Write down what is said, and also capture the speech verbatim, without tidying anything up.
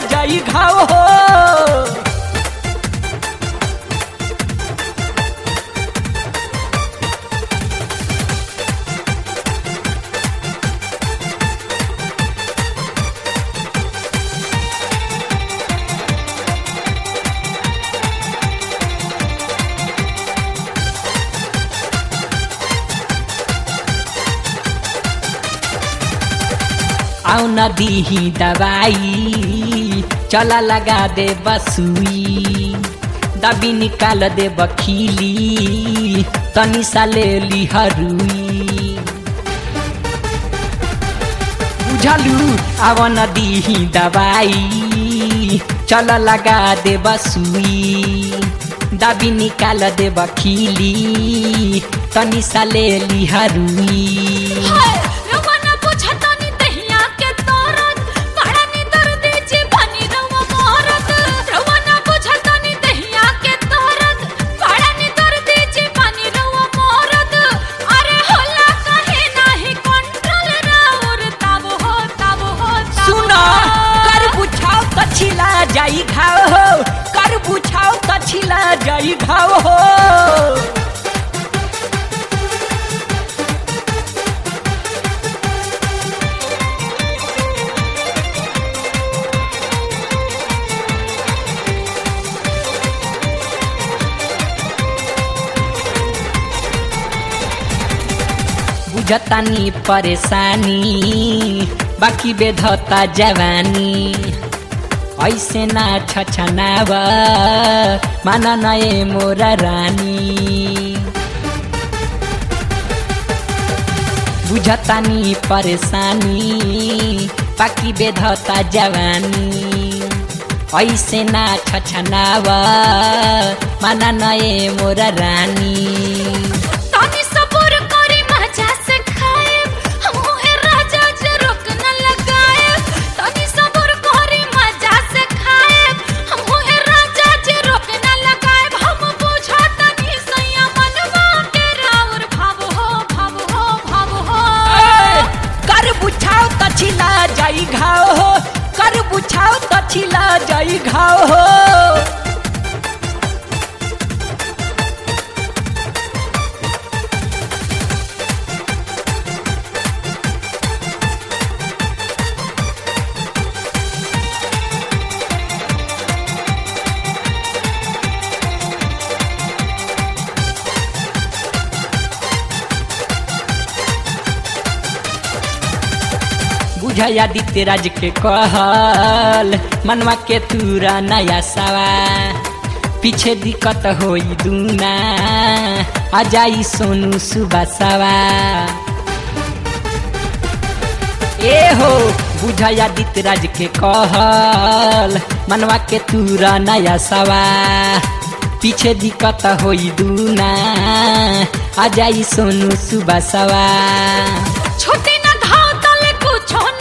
जाई घाव हो। आओ न दीही दवाई चला लगा दे बसुई दबी निकाल दे बखीली तनी सा ले ली हरुई बुझलू। आओ न दीही दवाई चला लगा दे बसुई दबी निकाल दे बखीली तनी सा ले ली हरुई। जाई घाव हो कर बुझाओ त छिला जाई घाव हो। बुझतानी परेशानी बाकी बेधता जवानी ऐसे ना छछनाव माना नए मोरा रानी। बुझतानी परेशानी बाकी बेधता जवानी ऐसे ना छछनाव माना नए मोरा रानी। जाई घाव हो कर बुझाओ त छिला जाई घाव हो। बुझाया आदित्य राज के कहल मनवा के तूरा नया सवा पीछे दिक्कत होई दूना आ जाई सोनू सुबह सवा। ए हो बुझाया आदित्य राज के कहल मनवा के तूरा नया सवा पीछे दिक्कत होई दूना आ जाई सोनू सुबह सवा। छोटी ना धाव तले कुछ